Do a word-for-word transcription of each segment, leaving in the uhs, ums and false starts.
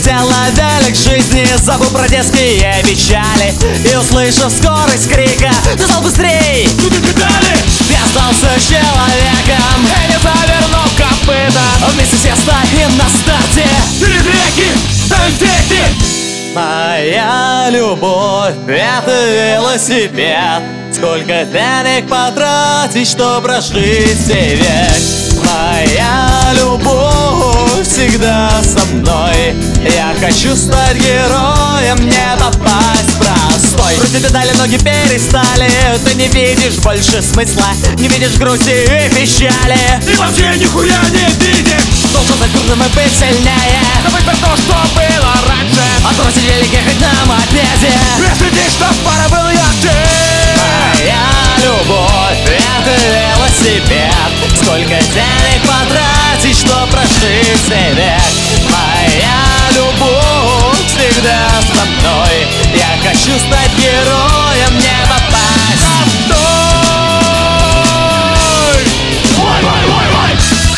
сел на велик жизни, забыл про детские печали и, услышав скорость крика, ты стал быстрей. Я остался человеком и не завернул копыта. Вместе все стоим на старте. Перед реки, моя любовь — это велосипед. Сколько денег потратить, чтоб прожить сей век? Моя любовь всегда со мной. Я хочу стать героем, не попасть в простой. Крутить педали, ноги перестали. Ты не видишь больше смысла, не видишь грусти и печали. И вообще нихуя не видишь. Должен быть крутым и быть сильнее. Забыть про то, что было раньше. Отбросить велик, ехать на мопеде. И следить, чтоб пара был ярче. Моя любовь — это велосипед. Сколько денег потратить, чтоб прожить сей век? Моя любовь всегда со мной. Я хочу стать героем, не попасть в той. Ой, ой, ой, ой.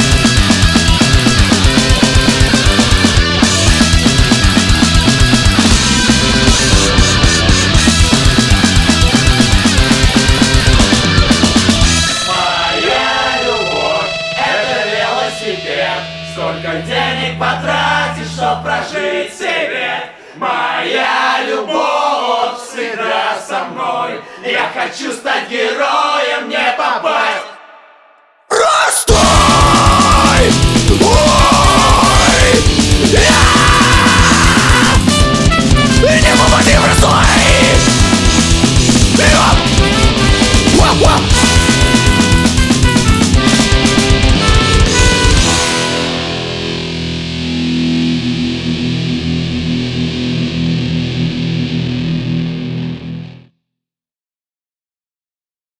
Сколько денег потратишь, чтоб прожить сей век? Моя любовь всегда со мной. Я хочу стать героем, не попасть. Расту!